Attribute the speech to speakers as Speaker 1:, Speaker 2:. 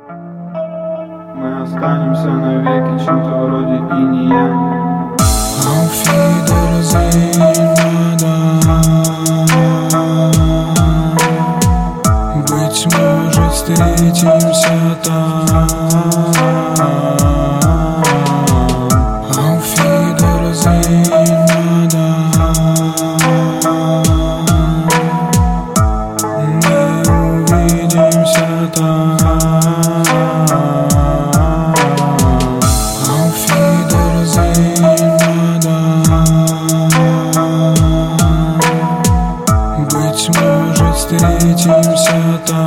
Speaker 1: Мы останемся навеки чем-то вроде инь-янь.
Speaker 2: Auf Wiedersehen, madame. Быть может, встретимся там. Auf Wiedersehen, madame. Мы увидимся там. Auf Wiedersehen, madame. Быть может, встретимся там.